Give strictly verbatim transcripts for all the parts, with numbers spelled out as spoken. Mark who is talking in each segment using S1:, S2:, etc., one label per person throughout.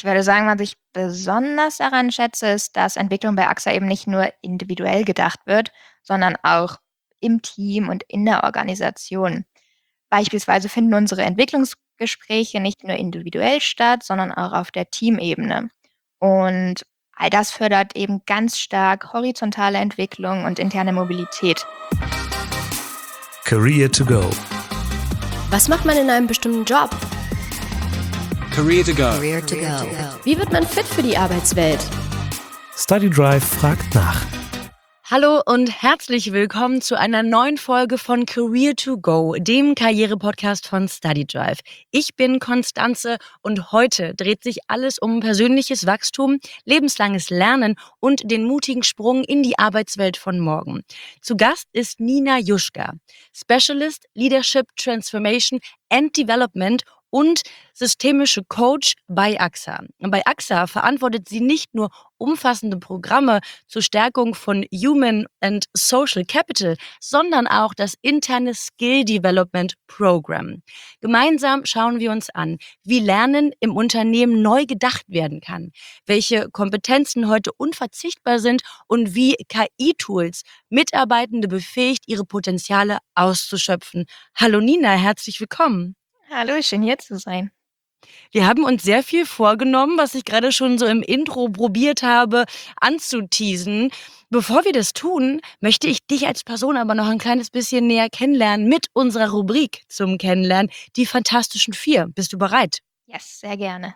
S1: Ich würde sagen, was ich besonders daran schätze, ist, dass Entwicklung bei A X A eben nicht nur individuell gedacht wird, sondern auch im Team und in der Organisation. Beispielsweise finden unsere Entwicklungsgespräche nicht nur individuell statt, sondern auch auf der Teamebene. Und all das fördert eben ganz stark horizontale Entwicklung und interne Mobilität.
S2: Career to go.
S3: Was macht man in einem bestimmten Job?
S4: Career to go.
S3: Career to go. Wie wird man fit für die Arbeitswelt?
S2: StudyDrive fragt nach.
S5: Hallo und herzlich willkommen zu einer neuen Folge von Career to Go, dem Karriere-Podcast von StudyDrive. Ich bin Konstanze und heute dreht sich alles um persönliches Wachstum, lebenslanges Lernen und den mutigen Sprung in die Arbeitswelt von morgen. Zu Gast ist Nina Juschka, Specialist Leadership Transformation and Development und systemische Coach bei A X A. Bei A X A verantwortet sie nicht nur umfassende Programme zur Stärkung von Human and Social Capital, sondern auch das interne Skill Development Program. Gemeinsam schauen wir uns an, wie Lernen im Unternehmen neu gedacht werden kann, welche Kompetenzen heute unverzichtbar sind und wie K I-Tools Mitarbeitende befähigt, ihre Potenziale auszuschöpfen. Hallo Nina, herzlich willkommen.
S1: Hallo, schön hier zu sein.
S5: Wir haben uns sehr viel vorgenommen, was ich gerade schon so im Intro probiert habe anzuteasen. Bevor wir das tun, möchte ich dich als Person aber noch ein kleines bisschen näher kennenlernen mit unserer Rubrik zum Kennenlernen, die Fantastischen Vier. Bist du bereit?
S1: Yes, sehr gerne.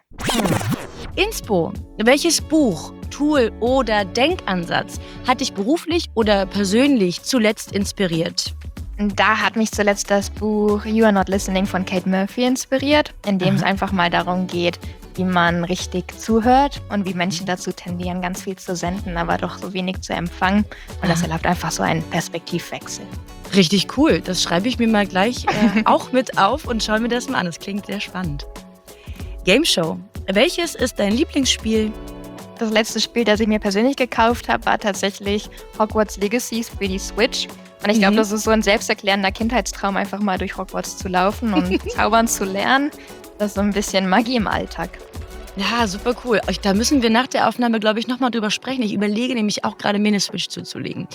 S5: Inspo, welches Buch, Tool oder Denkansatz hat dich beruflich oder persönlich zuletzt inspiriert?
S1: Da hat mich zuletzt das Buch You Are Not Listening von Kate Murphy inspiriert, in dem es einfach mal darum geht, wie man richtig zuhört und wie Menschen dazu tendieren, ganz viel zu senden, aber doch so wenig zu empfangen. Und das erlaubt einfach so einen Perspektivwechsel.
S5: Richtig cool. Das schreibe ich mir mal gleich äh, auch mit auf und schaue mir das mal an. Das klingt sehr spannend. Game Show. Welches ist dein Lieblingsspiel?
S1: Das letzte Spiel, das ich mir persönlich gekauft habe, war tatsächlich Hogwarts Legacy für die Switch. Und ich glaube,
S5: Mhm.
S1: das ist so ein selbsterklärender Kindheitstraum, einfach mal durch Hogwarts zu laufen und zaubern zu lernen. Das ist so ein bisschen Magie im Alltag.
S5: Ja, super cool. Ich- Da müssen wir nach der Aufnahme, glaube ich, nochmal drüber sprechen. Ich überlege nämlich auch gerade, mir eine Switch zuzulegen.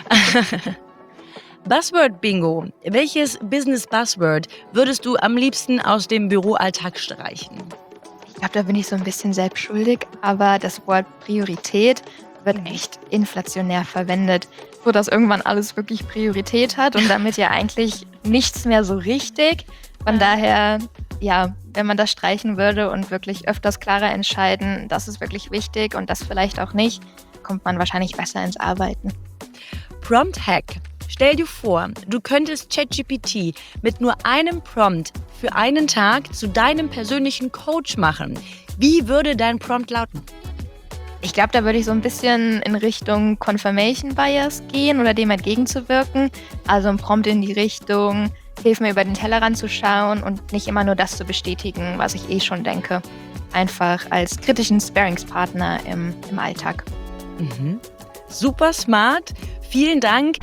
S5: Buzzword Bingo. Welches Business Buzzword würdest du am liebsten aus dem Büroalltag streichen?
S1: Ich glaube, da bin ich so ein bisschen selbst schuldig, aber das Wort Priorität wird echt inflationär verwendet, sodass irgendwann alles wirklich Priorität hat und damit ja eigentlich nichts mehr so richtig. Von daher, ja, wenn man das streichen würde und wirklich öfters klarer entscheiden, das ist wirklich wichtig und das vielleicht auch nicht, kommt man wahrscheinlich besser ins Arbeiten.
S5: Prompt Hack. Stell dir vor, du könntest ChatGPT mit nur einem Prompt für einen Tag zu deinem persönlichen Coach machen. Wie würde dein Prompt lauten?
S1: Ich glaube, da würde ich so ein bisschen in Richtung Confirmation Bias gehen oder dem entgegenzuwirken. Also ein Prompt in die Richtung, hilf mir über den Tellerrand zu schauen und nicht immer nur das zu bestätigen, was ich eh schon denke. Einfach als kritischen Sparingspartner im, im Alltag.
S5: Mhm. Super smart. Vielen Dank.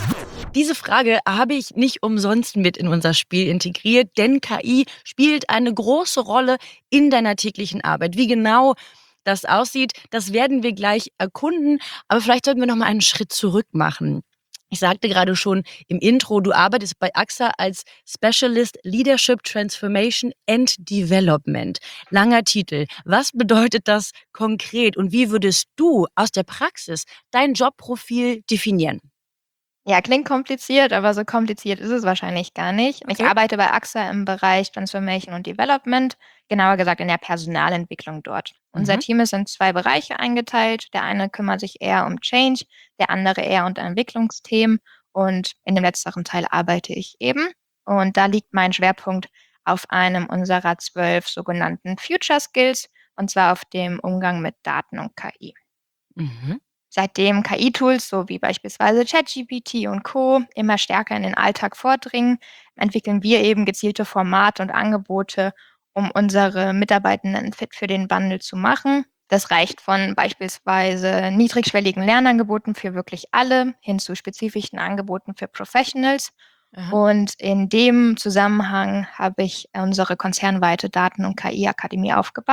S5: Diese Frage habe ich nicht umsonst mit in unser Spiel integriert, denn K I spielt eine große Rolle in deiner täglichen Arbeit. Wie genau das aussieht, das werden wir gleich erkunden. Aber vielleicht sollten wir noch mal einen Schritt zurück machen. Ich sagte gerade schon im Intro, du arbeitest bei A X A als Specialist Leadership Transformation and Development. Langer Titel. Was bedeutet das konkret und wie würdest du aus der Praxis dein Jobprofil definieren?
S1: Ja, klingt kompliziert, aber so kompliziert ist es wahrscheinlich gar nicht. Ich
S5: Okay.
S1: arbeite bei A X A im Bereich Transformation und Development, genauer gesagt in der Personalentwicklung dort. Unser
S5: Mhm.
S1: Team ist in zwei Bereiche eingeteilt. Der eine kümmert sich eher um Change, der andere eher um Entwicklungsthemen. Und in dem letzteren Teil arbeite ich eben. Und da liegt mein Schwerpunkt auf einem unserer zwölf sogenannten Future Skills, und zwar auf dem Umgang mit Daten und K I.
S5: Mhm.
S1: Seitdem K I-Tools, so wie beispielsweise ChatGPT und Co. immer stärker in den Alltag vordringen, entwickeln wir eben gezielte Formate und Angebote, um unsere Mitarbeitenden fit für den Wandel zu machen. Das reicht von beispielsweise niedrigschwelligen Lernangeboten für wirklich alle hin zu spezifischen Angeboten für Professionals.
S5: Aha.
S1: Und in dem Zusammenhang habe ich unsere konzernweite Daten- und K I-Akademie aufgebaut,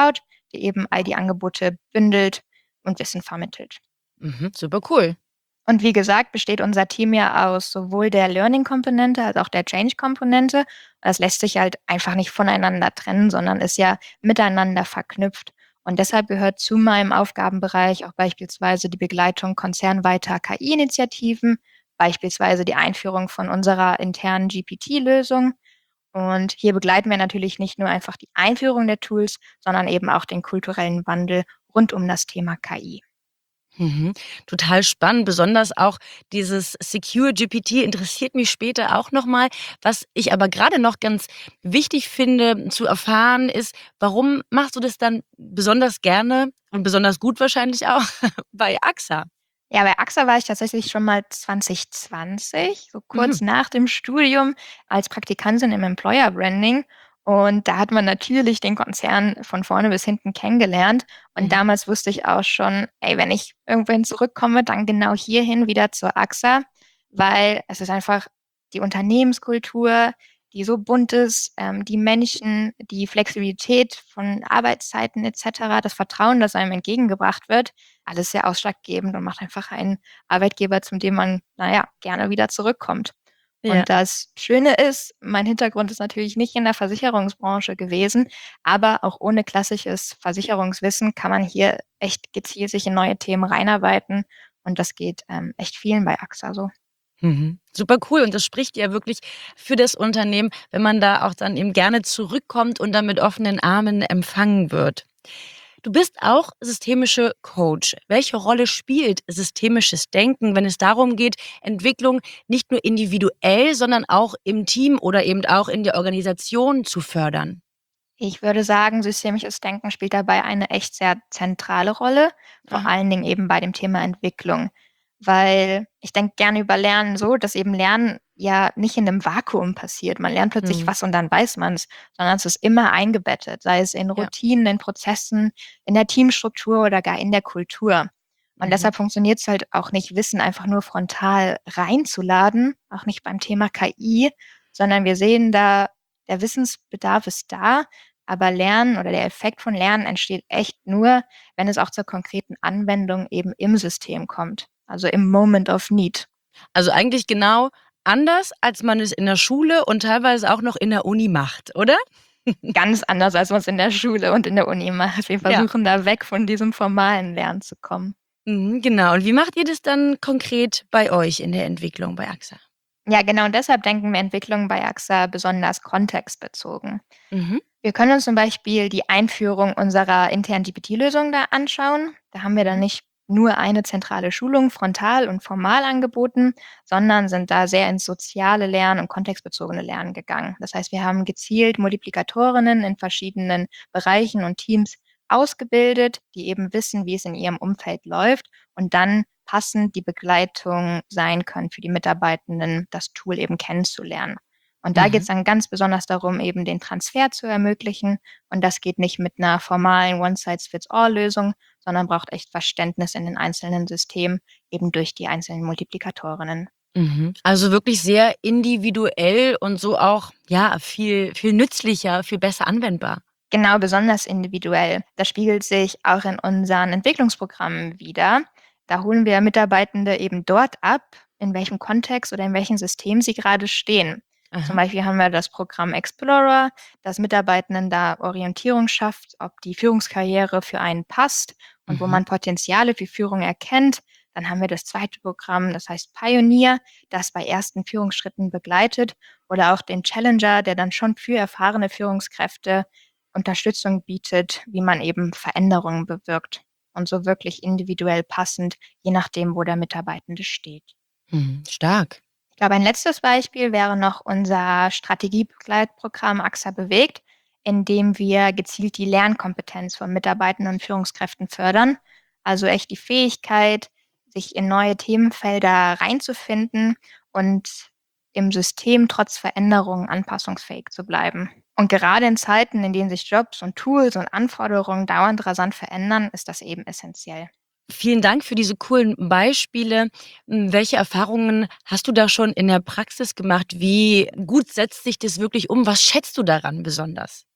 S1: die eben all die Angebote bündelt und Wissen vermittelt.
S5: Mhm, super cool.
S1: Und wie gesagt, besteht unser Team ja aus sowohl der Learning-Komponente als auch der Change-Komponente. Das lässt sich halt einfach nicht voneinander trennen, sondern ist ja miteinander verknüpft. Und deshalb gehört zu meinem Aufgabenbereich auch beispielsweise die Begleitung konzernweiter K I-Initiativen, beispielsweise die Einführung von unserer internen G P T-Lösung. Und hier begleiten wir natürlich nicht nur einfach die Einführung der Tools, sondern eben auch den kulturellen Wandel rund um das Thema K I.
S5: Mhm. Total spannend, besonders auch dieses Secure G P T interessiert mich später auch nochmal. Was ich aber gerade noch ganz wichtig finde zu erfahren, ist, warum machst du das dann besonders gerne und besonders gut wahrscheinlich auch bei A X A?
S1: Ja, bei A X A war ich tatsächlich schon mal zwanzig zwanzig, so
S5: Mhm.
S1: kurz nach dem Studium als Praktikantin im Employer Branding. Und da hat man natürlich den Konzern von vorne bis hinten kennengelernt. Und
S5: Mhm.
S1: damals wusste ich auch schon, ey, wenn ich irgendwohin zurückkomme, dann genau hierhin wieder zur A X A, weil es ist einfach die Unternehmenskultur, die so bunt ist, ähm, die Menschen, die Flexibilität von Arbeitszeiten et cetera, das Vertrauen, das einem entgegengebracht wird, alles sehr ausschlaggebend und macht einfach einen Arbeitgeber, zu dem man, na ja, gerne wieder zurückkommt.
S5: Ja.
S1: Und das Schöne ist, mein Hintergrund ist natürlich nicht in der Versicherungsbranche gewesen, aber auch ohne klassisches Versicherungswissen kann man hier echt gezielt sich in neue Themen reinarbeiten und das geht, ähm, echt vielen bei A X A so.
S5: Mhm. Super cool und das spricht ja wirklich für das Unternehmen, wenn man da auch dann eben gerne zurückkommt und dann mit offenen Armen empfangen wird. Du bist auch systemische Coach. Welche Rolle spielt systemisches Denken, wenn es darum geht, Entwicklung nicht nur individuell, sondern auch im Team oder eben auch in der Organisation zu fördern?
S1: Ich würde sagen, systemisches Denken spielt dabei eine echt sehr zentrale Rolle, vor
S5: Aha.
S1: allen Dingen eben bei dem Thema Entwicklung. Weil ich denke gerne über Lernen so, dass eben Lernen ja nicht in einem Vakuum passiert. Man lernt plötzlich
S5: Mhm.
S1: was und dann weiß man es, sondern es ist immer eingebettet, sei es in
S5: Ja.
S1: Routinen, in Prozessen, in der Teamstruktur oder gar in der Kultur. Und
S5: Mhm.
S1: deshalb funktioniert es halt auch nicht, Wissen einfach nur frontal reinzuladen, auch nicht beim Thema K I, sondern wir sehen da, der Wissensbedarf ist da, aber Lernen oder der Effekt von Lernen entsteht echt nur, wenn es auch zur konkreten Anwendung eben im System kommt, also im Moment of Need.
S5: Also eigentlich genau anders, als man es in der Schule und teilweise auch noch in der Uni macht, oder?
S1: Ganz anders, als man es in der Schule und in der Uni macht. Wir
S5: Ja.
S1: versuchen da weg von diesem formalen Lernen zu kommen.
S5: Mhm, genau. Und wie macht ihr das dann konkret bei euch in der Entwicklung bei A X A?
S1: Ja, genau, und deshalb denken wir Entwicklung bei A X A besonders kontextbezogen.
S5: Mhm.
S1: Wir können uns zum Beispiel die Einführung unserer internen G P T-Lösung da anschauen. Da haben wir dann
S5: Mhm.
S1: nicht nur eine zentrale Schulung frontal und formal angeboten, sondern sind da sehr ins soziale Lernen und kontextbezogene Lernen gegangen. Das heißt, wir haben gezielt Multiplikatorinnen in verschiedenen Bereichen und Teams ausgebildet, die eben wissen, wie es in ihrem Umfeld läuft und dann passend die Begleitung sein können für die Mitarbeitenden, das Tool eben kennenzulernen. Und da geht
S5: Mhm.
S1: es dann ganz besonders darum, eben den Transfer zu ermöglichen. Und das geht nicht mit einer formalen One-Size-Fits-All-Lösung, sondern braucht echt Verständnis in den einzelnen Systemen, eben durch die einzelnen Multiplikatorinnen.
S5: Mhm. Also wirklich sehr individuell und so auch, ja, viel viel nützlicher, viel besser anwendbar.
S1: Genau, besonders individuell. Das spiegelt sich auch in unseren Entwicklungsprogrammen wider. Da holen wir Mitarbeitende eben dort ab, in welchem Kontext oder in welchem System sie gerade stehen. Zum
S5: Aha.
S1: Beispiel haben wir das Programm Explorer, das Mitarbeitenden da Orientierung schafft, ob die Führungskarriere für einen passt und wo
S5: Mhm.
S1: man Potenziale für Führung erkennt. Dann haben wir das zweite Programm, das heißt Pioneer, das bei ersten Führungsschritten begleitet oder auch den Challenger, der dann schon für erfahrene Führungskräfte Unterstützung bietet, wie man eben Veränderungen bewirkt und so wirklich individuell passend, je nachdem, wo der Mitarbeitende steht.
S5: Mhm. Stark.
S1: Ich glaube, ein letztes Beispiel wäre noch unser Strategiebegleitprogramm A X A bewegt, in dem wir gezielt die Lernkompetenz von Mitarbeitenden und Führungskräften fördern. Also echt die Fähigkeit, sich in neue Themenfelder reinzufinden und im System trotz Veränderungen anpassungsfähig zu bleiben. Und gerade in Zeiten, in denen sich Jobs und Tools und Anforderungen dauernd rasant verändern, ist das eben essentiell.
S5: Vielen Dank für diese coolen Beispiele. Hm, welche Erfahrungen hast du da schon in der Praxis gemacht? Wie gut setzt sich das wirklich um? Was schätzt du daran besonders?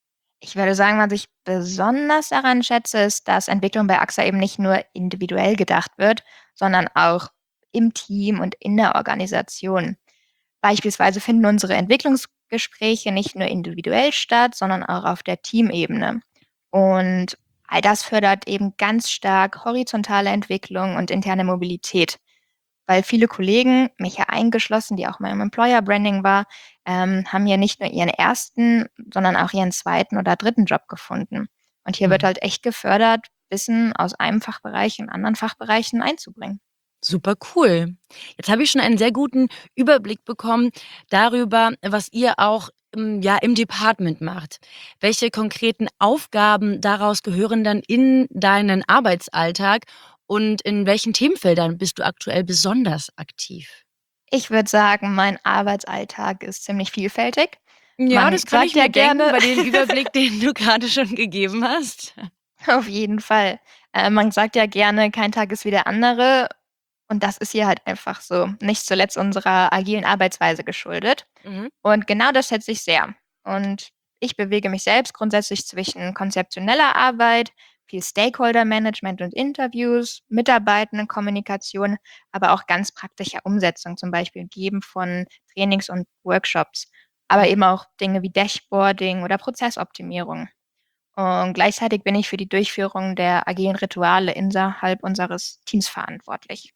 S1: Ich würde sagen, was ich besonders daran schätze, ist, dass Entwicklung bei AXA eben nicht nur individuell gedacht wird, sondern auch im Team und in der Organisation. Beispielsweise finden unsere Entwicklungsgespräche nicht nur individuell statt, sondern auch auf der Teamebene. Und all das fördert eben ganz stark horizontale Entwicklung und interne Mobilität. Weil viele Kollegen, mich ja eingeschlossen, die auch mal im Employer Branding war, ähm, haben ja nicht nur ihren ersten, sondern auch ihren zweiten oder dritten Job gefunden. Und hier wird
S5: Mhm.
S1: halt echt gefördert, Wissen aus einem Fachbereich in anderen Fachbereichen einzubringen.
S5: Super cool. Jetzt habe ich schon einen sehr guten Überblick bekommen darüber, was ihr auch im, ja, im Department macht. Welche konkreten Aufgaben daraus gehören dann in deinen Arbeitsalltag und in welchen Themenfeldern bist du aktuell besonders aktiv?
S1: Ich würde sagen, mein Arbeitsalltag ist ziemlich vielfältig.
S5: Ja,
S1: Man
S5: das kann ich
S1: sagt ja
S5: mir denken
S1: gerne
S5: bei dem Überblick, den du gerade schon gegeben hast.
S1: auf jeden Fall. Äh, man sagt ja gerne, kein Tag ist wie der andere. Und das ist hier halt einfach so. Nicht zuletzt unserer agilen Arbeitsweise geschuldet.
S5: Mhm.
S1: Und genau das schätze ich sehr. Und ich bewege mich selbst grundsätzlich zwischen konzeptioneller Arbeit, viel Stakeholder-Management und Interviews, Mitarbeitendenkommunikation, aber auch ganz praktischer Umsetzung, zum Beispiel Geben von Trainings und Workshops, aber
S5: Mhm.
S1: eben auch Dinge wie Dashboarding oder Prozessoptimierung. Und gleichzeitig bin ich für die Durchführung der agilen Rituale innerhalb unseres Teams verantwortlich.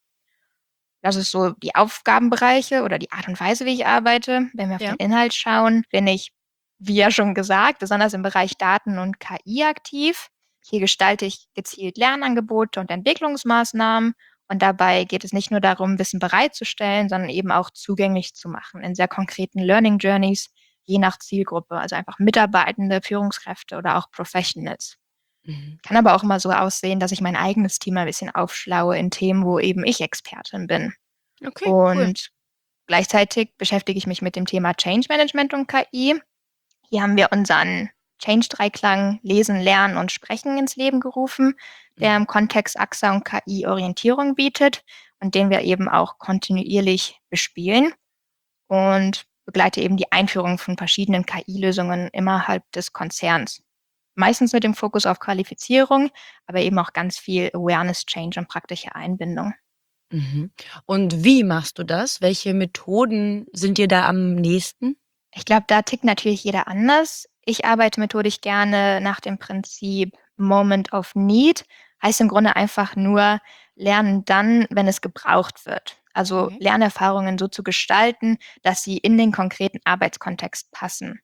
S1: Das ist so die Aufgabenbereiche oder die Art und Weise, wie ich arbeite. Wenn wir auf den
S5: Ja.
S1: Inhalt schauen, bin ich, wie ja schon gesagt, besonders im Bereich Daten und K I aktiv. Hier gestalte ich gezielt Lernangebote und Entwicklungsmaßnahmen. Und dabei geht es nicht nur darum, Wissen bereitzustellen, sondern eben auch zugänglich zu machen in sehr konkreten Learning Journeys, je nach Zielgruppe, also einfach Mitarbeitende, Führungskräfte oder auch Professionals.
S5: Mhm.
S1: Kann aber auch immer so aussehen, dass ich mein eigenes Team ein bisschen aufschlaue in Themen, wo eben ich Expertin bin.
S5: Okay, cool.
S1: Und gleichzeitig beschäftige ich mich mit dem Thema Change Management und K I. Hier haben wir unseren Change-Dreiklang Lesen, Lernen und Sprechen ins Leben gerufen, der
S5: Mhm.
S1: im Kontext AXA und K I Orientierung bietet und den wir eben auch kontinuierlich bespielen und begleite eben die Einführung von verschiedenen K I-Lösungen innerhalb des Konzerns. Meistens mit dem Fokus auf Qualifizierung, aber eben auch ganz viel Awareness Change und praktische Einbindung.
S5: Mhm. Und wie machst du das? Welche Methoden sind dir da am nächsten?
S1: Ich glaube, da tickt natürlich jeder anders. Ich arbeite methodisch gerne nach dem Prinzip Moment of Need. Heißt im Grunde einfach nur lernen dann, wenn es gebraucht wird. Also
S5: Okay.
S1: Lernerfahrungen so zu gestalten, dass sie in den konkreten Arbeitskontext passen.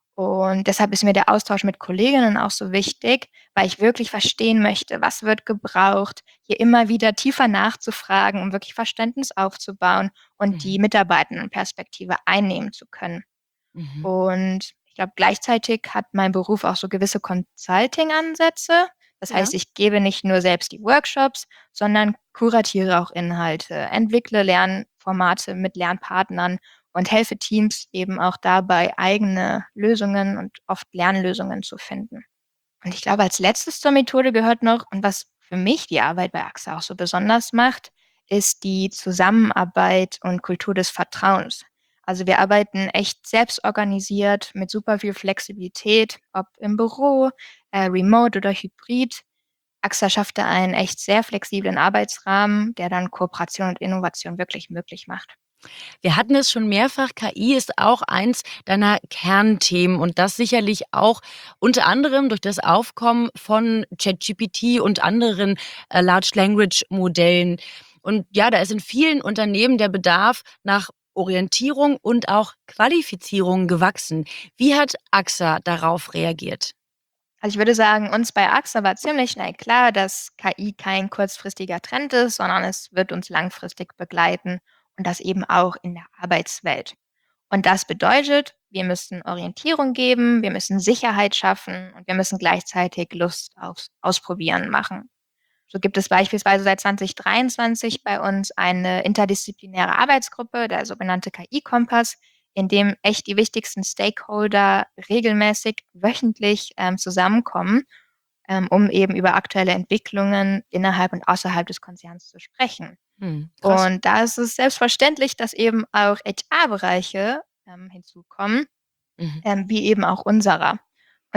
S1: Und deshalb ist mir der Austausch mit Kolleginnen auch so wichtig, weil ich wirklich verstehen möchte, was wird gebraucht, hier immer wieder tiefer nachzufragen, um wirklich Verständnis aufzubauen und die
S5: Mhm.
S1: Mitarbeitendenperspektive einnehmen zu können.
S5: Mhm.
S1: Und ich glaube, gleichzeitig hat mein Beruf auch so gewisse Consulting-Ansätze. Das
S5: Ja.
S1: heißt, ich gebe nicht nur selbst die Workshops, sondern kuratiere auch Inhalte, entwickle Lernformate mit Lernpartnern und helfe Teams eben auch dabei, eigene Lösungen und oft Lernlösungen zu finden. Und ich glaube, als Letztes zur Methode gehört noch, und was für mich die Arbeit bei AXA auch so besonders macht, ist die Zusammenarbeit und Kultur des Vertrauens. Also wir arbeiten echt selbstorganisiert mit super viel Flexibilität, ob im Büro, äh, remote oder hybrid. AXA schafft da einen echt sehr flexiblen Arbeitsrahmen, der dann Kooperation und Innovation wirklich möglich macht.
S5: Wir hatten es schon mehrfach, K I ist auch eins deiner Kernthemen und das sicherlich auch unter anderem durch das Aufkommen von ChatGPT und anderen, äh, Large Language Modellen. Und ja, da ist in vielen Unternehmen der Bedarf nach Orientierung und auch Qualifizierung gewachsen. Wie hat AXA darauf reagiert?
S1: Also ich würde sagen, uns bei AXA war ziemlich schnell klar, dass K I kein kurzfristiger Trend ist, sondern es wird uns langfristig begleiten und das eben auch in der Arbeitswelt. Und das bedeutet, wir müssen Orientierung geben, wir müssen Sicherheit schaffen und wir müssen gleichzeitig Lust aufs Ausprobieren machen. So gibt es beispielsweise seit zwanzig dreiundzwanzig bei uns eine interdisziplinäre Arbeitsgruppe, der sogenannte K I-Kompass, in dem echt die wichtigsten Stakeholder regelmäßig wöchentlich ähm, zusammenkommen, ähm, um eben über aktuelle Entwicklungen innerhalb und außerhalb des Konzerns zu sprechen.
S5: Hm, krass.
S1: Und da ist es selbstverständlich, dass eben auch H R-Bereiche ähm, hinzukommen,
S5: Mhm.
S1: ähm, wie eben auch unserer.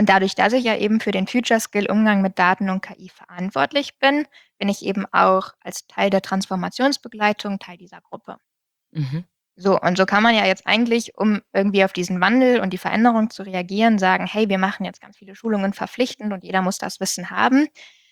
S1: Und dadurch, dass ich ja eben für den Future Skill Umgang mit Daten und K I verantwortlich bin, bin ich eben auch als Teil der Transformationsbegleitung Teil dieser Gruppe.
S5: Mhm.
S1: So, und so kann man ja jetzt eigentlich, um irgendwie auf diesen Wandel und die Veränderung zu reagieren, sagen, hey, wir machen jetzt ganz viele Schulungen verpflichtend und jeder muss das Wissen haben.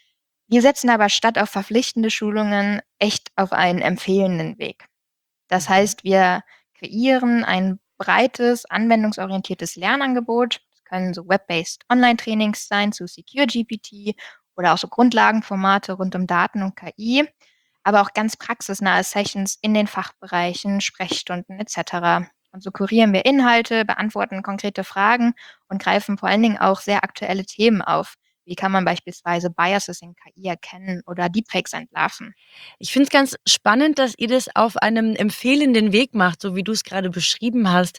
S1: Wir setzen aber statt auf verpflichtende Schulungen echt auf einen empfehlenden Weg. Das
S5: Mhm.
S1: heißt, wir kreieren ein breites, anwendungsorientiertes Lernangebot. Das können so Web-based Online-Trainings sein zu Secure G P T oder auch so Grundlagenformate rund um Daten und K I, aber auch ganz praxisnahe Sessions in den Fachbereichen, Sprechstunden et cetera. Und so kurieren wir Inhalte, beantworten konkrete Fragen und greifen vor allen Dingen auch sehr aktuelle Themen auf. Wie kann man beispielsweise Biases in K I erkennen oder Deepfakes entlarven?
S5: Ich finde es ganz spannend, dass ihr das auf einem empfehlenden Weg macht, so wie du es gerade beschrieben hast.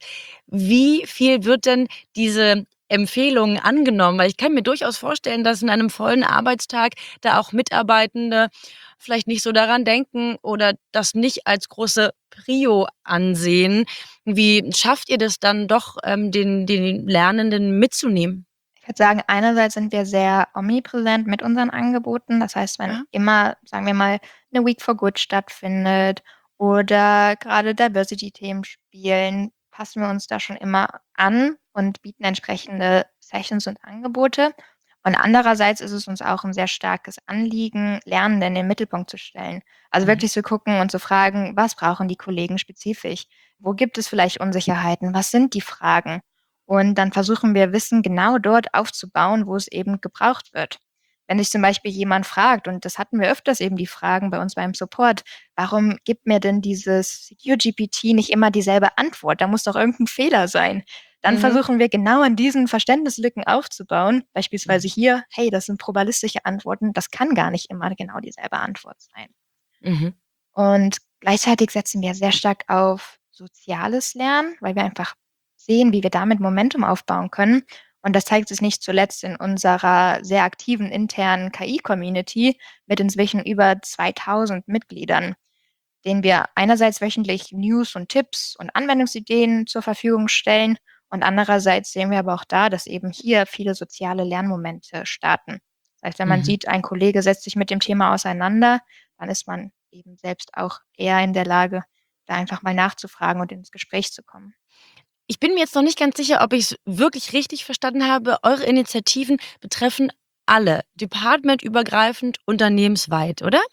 S5: Wie viel wird denn diese Empfehlung angenommen? Weil ich kann mir durchaus vorstellen, dass in einem vollen Arbeitstag da auch Mitarbeitende vielleicht nicht so daran denken oder das nicht als große Prio ansehen. Wie schafft ihr das dann doch, ähm, den den Lernenden mitzunehmen?
S1: Ich würde sagen, einerseits sind wir sehr omnipräsent mit unseren Angeboten. Das heißt, wenn
S5: Ja.
S1: immer, sagen wir mal, eine Week for Good stattfindet oder gerade Diversity-Themen spielen, passen wir uns da schon immer an und bieten entsprechende Sessions und Angebote. Und andererseits ist es uns auch ein sehr starkes Anliegen, Lernende in den Mittelpunkt zu stellen. Also
S5: Mhm.
S1: wirklich zu gucken und zu fragen, was brauchen die Kollegen spezifisch? Wo gibt es vielleicht Unsicherheiten? Was sind die Fragen? Und dann versuchen wir Wissen genau dort aufzubauen, wo es eben gebraucht wird. Wenn sich zum Beispiel jemand fragt, und das hatten wir öfters eben die Fragen bei uns beim Support, warum gibt mir denn dieses Secure G P T nicht immer dieselbe Antwort? Da muss doch irgendein Fehler sein. Dann
S5: Mhm.
S1: versuchen wir genau an diesen Verständnislücken aufzubauen. Beispielsweise
S5: Mhm.
S1: hier, hey, das sind probabilistische Antworten, das kann gar nicht immer genau dieselbe Antwort sein.
S5: Mhm.
S1: Und gleichzeitig setzen wir sehr stark auf soziales Lernen, weil wir einfach sehen, wie wir damit Momentum aufbauen können. Und das zeigt sich nicht zuletzt in unserer sehr aktiven internen K I-Community mit inzwischen über zweitausend Mitgliedern, denen wir einerseits wöchentlich News und Tipps und Anwendungsideen zur Verfügung stellen und andererseits sehen wir aber auch da, dass eben hier viele soziale Lernmomente starten. Das heißt, wenn man
S5: Mhm.
S1: sieht, ein Kollege setzt sich mit dem Thema auseinander, dann ist man eben selbst auch eher in der Lage, da einfach mal nachzufragen und ins Gespräch zu kommen.
S5: Ich bin mir jetzt noch nicht ganz sicher, ob ich es wirklich richtig verstanden habe. Eure Initiativen betreffen alle, departmentübergreifend, unternehmensweit, oder?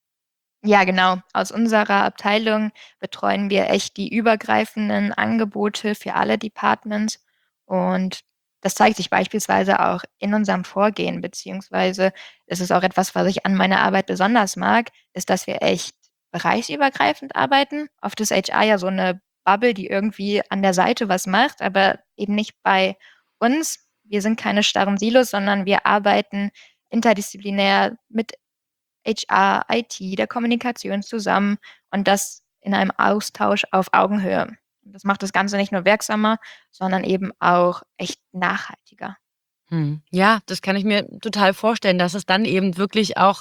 S1: Ja, genau. Aus unserer Abteilung betreuen wir echt die übergreifenden Angebote für alle Departments und das zeigt sich beispielsweise auch in unserem Vorgehen, beziehungsweise es ist auch etwas, was ich an meiner Arbeit besonders mag, ist, dass wir echt bereichsübergreifend arbeiten. Oft ist H R ja so eine Bubble, die irgendwie an der Seite was macht, aber eben nicht bei uns. Wir sind keine starren Silos, sondern wir arbeiten interdisziplinär mit H R, I T, der Kommunikation zusammen und das in einem Austausch auf Augenhöhe. Und das macht das Ganze nicht nur wirksamer, sondern eben auch echt nachhaltiger.
S5: Mhm. Ja, das kann ich mir total vorstellen, dass es dann eben wirklich auch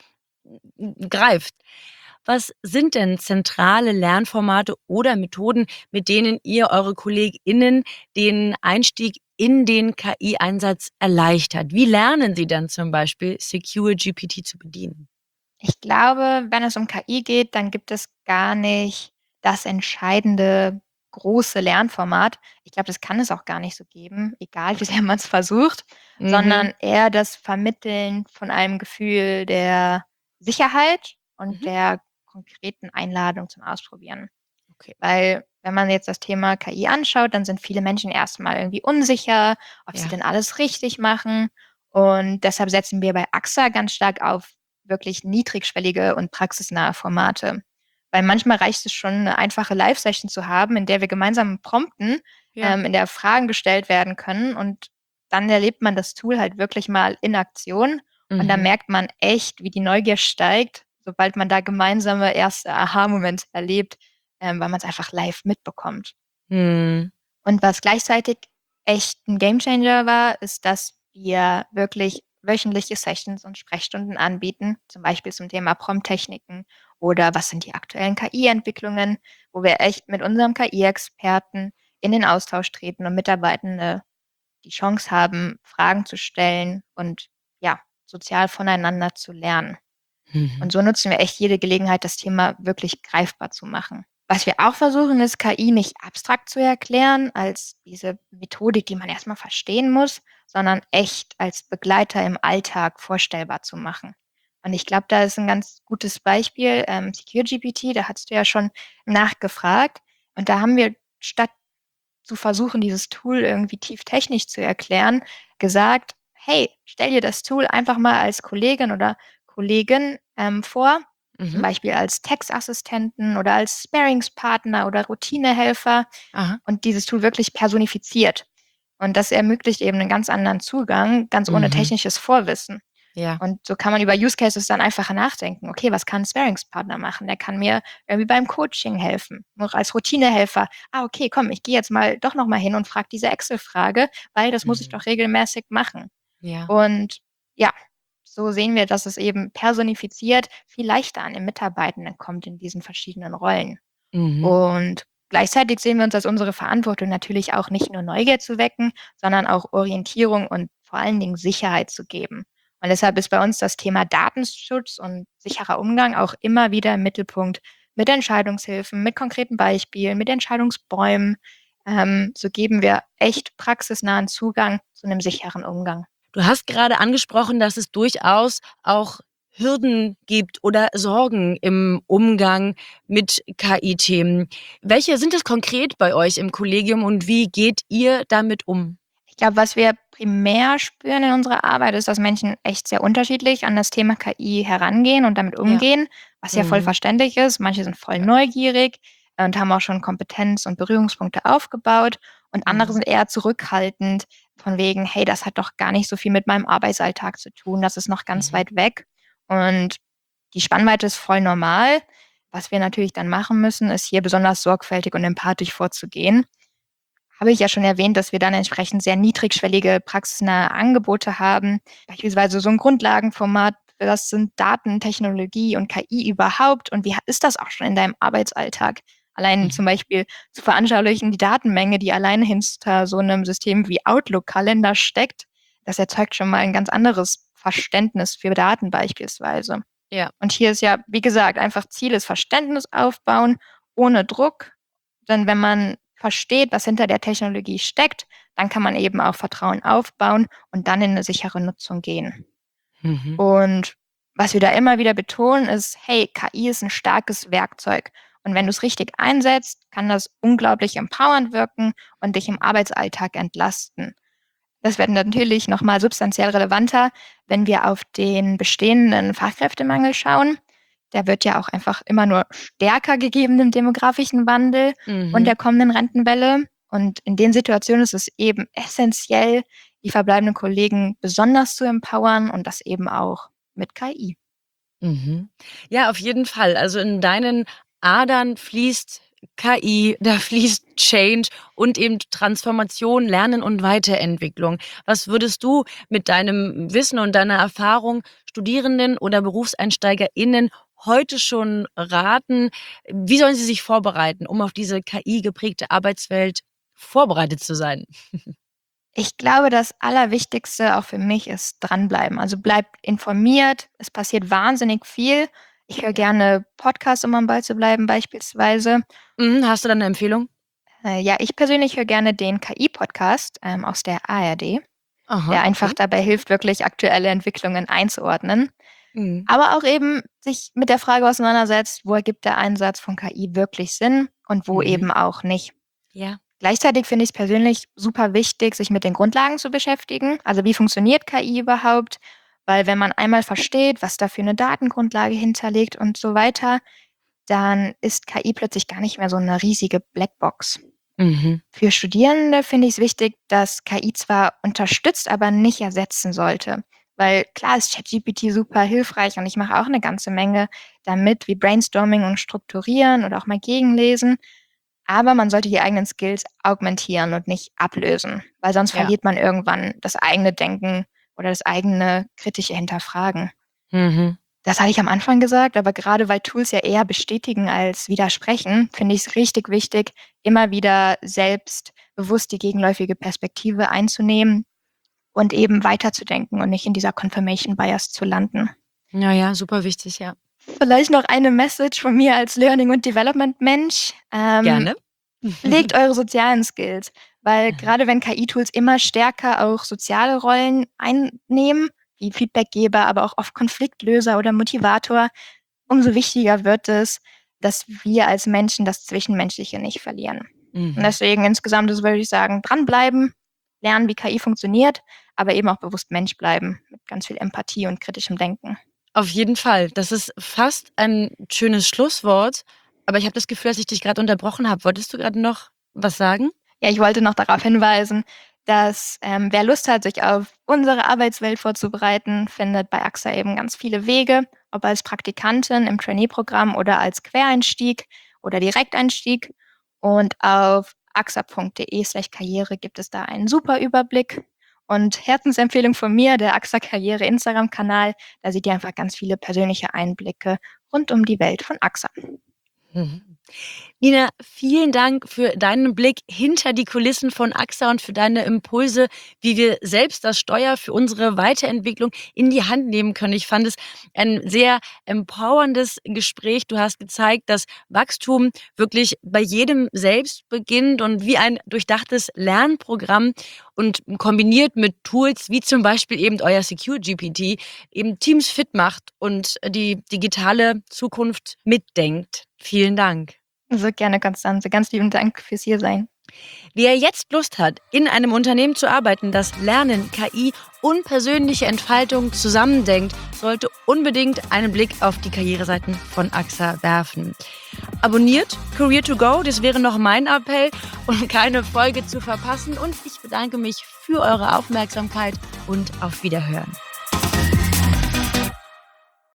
S5: m greift. Was sind denn zentrale Lernformate oder Methoden, mit denen ihr eure KollegInnen den Einstieg in den K I-Einsatz erleichtert? Wie lernen sie dann zum Beispiel Secure G P T zu bedienen?
S1: Ich glaube, wenn es um K I geht, dann gibt es gar nicht das entscheidende große Lernformat. Ich glaube, das kann es auch gar nicht so geben, egal wie sehr man es versucht,
S5: Mhm.
S1: sondern eher das Vermitteln von einem Gefühl der Sicherheit und
S5: Mhm.
S1: der konkreten Einladung zum Ausprobieren.
S5: Okay.
S1: Weil wenn man jetzt das Thema K I anschaut, dann sind viele Menschen erst mal irgendwie unsicher, ob sie
S5: Ja.
S1: denn alles richtig machen. Und deshalb setzen wir bei AXA ganz stark auf wirklich niedrigschwellige und praxisnahe Formate. Weil manchmal reicht es schon, eine einfache Live-Session zu haben, in der wir gemeinsam prompten,
S5: Ja.
S1: ähm, in der Fragen gestellt werden können und dann erlebt man das Tool halt wirklich mal in Aktion und dann
S5: Mhm.
S1: merkt man echt, wie die Neugier steigt, sobald man da gemeinsame erste Aha-Momente erlebt, ähm, weil man's einfach live mitbekommt.
S5: Mhm.
S1: Und was gleichzeitig echt 'n Gamechanger war, ist, dass wir wirklich wöchentliche Sessions und Sprechstunden anbieten, zum Beispiel zum Thema Prompttechniken oder was sind die aktuellen K I-Entwicklungen, wo wir echt mit unserem K I-Experten in den Austausch treten und Mitarbeitende die Chance haben, Fragen zu stellen und ja, sozial voneinander zu lernen.
S5: Mhm.
S1: Und so nutzen wir echt jede Gelegenheit, das Thema wirklich greifbar zu machen. Was wir auch versuchen, ist, K I nicht abstrakt zu erklären, als diese Methodik, die man erstmal verstehen muss, sondern echt als Begleiter im Alltag vorstellbar zu machen. Und ich glaube, da ist ein ganz gutes Beispiel, ähm, SecureGPT, da hast du ja schon nachgefragt. Und da haben wir statt zu versuchen, dieses Tool irgendwie tief technisch zu erklären, gesagt: „Hey, stell dir das Tool einfach mal als Kollegin oder Kollegen, ähm, vor, zum
S5: Mhm.
S1: Beispiel als Textassistenten oder als Sparingspartner oder Routinehelfer
S5: Aha.
S1: und dieses Tool wirklich personifiziert.“ Und das ermöglicht eben einen ganz anderen Zugang, ganz ohne
S5: Mhm.
S1: technisches Vorwissen.
S5: Ja.
S1: Und so kann man über Use Cases dann einfacher nachdenken. Okay, was kann 'n Sparingspartner machen? Der kann mir irgendwie beim Coaching helfen. Noch als Routinehelfer. Ah, okay, komm, ich gehe jetzt mal doch noch mal hin und frage diese Excel-Frage, weil das muss ich
S5: Mhm.
S1: doch regelmäßig machen.
S5: Ja.
S1: Und ja, so sehen wir, dass es eben personifiziert viel leichter an den Mitarbeitenden kommt in diesen verschiedenen Rollen.
S5: Mhm.
S1: Und gleichzeitig sehen wir uns als unsere Verantwortung natürlich auch nicht nur Neugier zu wecken, sondern auch Orientierung und vor allen Dingen Sicherheit zu geben. Und deshalb ist bei uns das Thema Datenschutz und sicherer Umgang auch immer wieder im Mittelpunkt mit Entscheidungshilfen, mit konkreten Beispielen, mit Entscheidungsbäumen. Ähm, so geben wir echt praxisnahen Zugang zu einem sicheren Umgang.
S5: Du hast gerade angesprochen, dass es durchaus auch Hürden gibt oder Sorgen im Umgang mit K I-Themen. Welche sind es konkret bei euch im Kollegium und wie geht ihr damit um?
S1: Ich glaube, was wir primär spüren in unserer Arbeit, ist, dass Menschen echt sehr unterschiedlich an das Thema K I herangehen und damit
S5: Ja.
S1: umgehen, was ja voll
S5: Mhm.
S1: verständlich ist. Manche sind voll
S5: Ja.
S1: neugierig äh, und haben auch schon Kompetenz und Berührungspunkte aufgebaut und andere
S5: Mhm.
S1: sind eher zurückhaltend von wegen: „Hey, das hat doch gar nicht so viel mit meinem Arbeitsalltag zu tun, das ist noch ganz
S5: Mhm.
S1: weit weg.“ Und die Spannweite ist voll normal. Was wir natürlich dann machen müssen, ist hier besonders sorgfältig und empathisch vorzugehen. Habe ich ja schon erwähnt, dass wir dann entsprechend sehr niedrigschwellige praxisnahe Angebote haben, beispielsweise so 'n Grundlagenformat, was sind Daten, Technologie und K I überhaupt und wie ha ist das auch schon in deinem Arbeitsalltag? Allein
S5: Mhm.
S1: zum Beispiel zu veranschaulichen, die Datenmenge, die alleine hinter so 'nem System wie Outlook-Kalender steckt, das erzeugt schon mal 'n ganz anderes Verständnis für Daten beispielsweise.
S5: Ja.
S1: Und hier ist ja, wie gesagt, einfach Ziel ist Verständnis aufbauen, ohne Druck. Denn wenn man versteht, was hinter der Technologie steckt, dann kann man eben auch Vertrauen aufbauen und dann in 'ne sichere Nutzung gehen.
S5: Mhm.
S1: Und was wir da immer wieder betonen, ist: „Hey, K I ist 'n starkes Werkzeug und wenn du's richtig einsetzt, kann das unglaublich empowernd wirken und dich im Arbeitsalltag entlasten.“ Das wird natürlich noch mal substanziell relevanter, wenn wir auf den bestehenden Fachkräftemangel schauen. Der wird ja auch einfach immer nur stärker gegeben im demografischen Wandel und
S5: Mhm.
S1: der kommenden Rentenwelle. Und in den Situationen ist es eben essenziell, die verbleibenden Kollegen besonders zu empowern und das eben auch mit K I.
S5: Mhm. Ja, auf jeden Fall. Also, in deinen Adern fließt K I, da fließt Change und eben Transformation, Lernen und Weiterentwicklung. Was würdest du mit deinem Wissen und deiner Erfahrung Studierenden oder BerufseinsteigerInnen heute schon raten? Wie sollen sie sich vorbereiten, um auf diese K I-geprägte Arbeitswelt vorbereitet zu sein?
S1: Ich glaube, das Allerwichtigste auch für mich ist dranbleiben. Also, bleibt informiert. Es passiert wahnsinnig viel. Ich höre
S5: Ja.
S1: gerne Podcasts, um am Ball zu bleiben beispielsweise.
S5: Mhm, hast du da 'ne Empfehlung?
S1: Äh, ja, ich persönlich höre gerne den K I-Podcast, ähm, aus der A R D,
S5: Aha,
S1: der einfach
S5: okay.
S1: dabei hilft, wirklich aktuelle Entwicklungen einzuordnen,
S5: Mhm.
S1: aber auch eben sich mit der Frage auseinandersetzt: Wo ergibt der Einsatz von K I wirklich Sinn und wo
S5: Mhm.
S1: eben auch nicht?
S5: Ja.
S1: Gleichzeitig finde ich's persönlich super wichtig, sich mit den Grundlagen zu beschäftigen. Also, wie funktioniert K I überhaupt? Weil wenn man einmal versteht, was da für 'ne Datengrundlage hinterliegt und so weiter, dann ist K I plötzlich gar nicht mehr so 'ne riesige Blackbox.
S5: Mhm.
S1: Für Studierende finde ich's wichtig, dass K I zwar unterstützt, aber nicht ersetzen sollte. Weil klar ist ChatGPT super hilfreich und ich mache auch 'ne ganze Menge damit, wie Brainstorming und Strukturieren oder auch mal gegenlesen. Aber man sollte die eigenen Skills augmentieren und nicht ablösen, weil sonst
S5: Ja.
S1: verliert man irgendwann das eigene Denken oder das eigene kritische Hinterfragen.
S5: Mhm.
S1: Das hatte ich am Anfang gesagt, aber gerade weil Tools ja eher bestätigen als widersprechen, finde ich es richtig wichtig, immer wieder selbst bewusst die gegenläufige Perspektive einzunehmen und eben weiterzudenken und nicht in dieser Confirmation Bias zu landen.
S5: Ja, ja, super wichtig, ja.
S1: Vielleicht noch eine Message von mir als Learning- und Development-Mensch. Ähm,
S5: Gerne.
S1: Legt eure sozialen Skills, weil gerade wenn K I-Tools immer stärker auch soziale Rollen einnehmen, wie Feedbackgeber, aber auch oft Konfliktlöser oder Motivator, umso wichtiger wird es, dass wir als Menschen das Zwischenmenschliche nicht verlieren. Und
S5: Mhm.
S1: deswegen insgesamt ist, würde ich sagen, dranbleiben, lernen, wie K I funktioniert, aber eben auch bewusst Mensch bleiben, mit ganz viel Empathie und kritischem Denken.
S5: Auf jeden Fall. Das ist fast ein schönes Schlusswort. Aber ich habe das Gefühl, dass ich dich gerade unterbrochen habe. Wolltest du gerade noch was sagen?
S1: Ja, ich wollte noch darauf hinweisen, dass ähm, wer Lust hat, sich auf unsere Arbeitswelt vorzubereiten, findet bei A X A eben ganz viele Wege, ob als Praktikantin im Trainee-Programm oder als Quereinstieg oder Direkteinstieg. Und auf axa.de slash Karriere gibt es da einen super Überblick. Und Herzensempfehlung von mir, der A X A Karriere Instagram-Kanal, da seht ihr einfach ganz viele persönliche Einblicke rund um die Welt von A X A.
S5: Mhm. Nina, vielen Dank für deinen Blick hinter die Kulissen von A X A und für deine Impulse, wie wir selbst das Steuer für unsere Weiterentwicklung in die Hand nehmen können. Ich fand es ein sehr empowerndes Gespräch. Du hast gezeigt, dass Wachstum wirklich bei jedem selbst beginnt und wie ein durchdachtes Lernprogramm und kombiniert mit Tools wie zum Beispiel eben euer Secure G P T eben Teams fit macht und die digitale Zukunft mitdenkt. Vielen Dank.
S1: So gerne, Konstanze. Ganz lieben Dank fürs Hiersein.
S5: Wer jetzt Lust hat, in einem Unternehmen zu arbeiten, das Lernen, K I und persönliche Entfaltung zusammendenkt, sollte unbedingt einen Blick auf die Karriereseiten von A X A werfen. Abonniert Career to Go, das wäre noch mein Appell, um keine Folge zu verpassen. Und ich bedanke mich für eure Aufmerksamkeit und auf Wiederhören.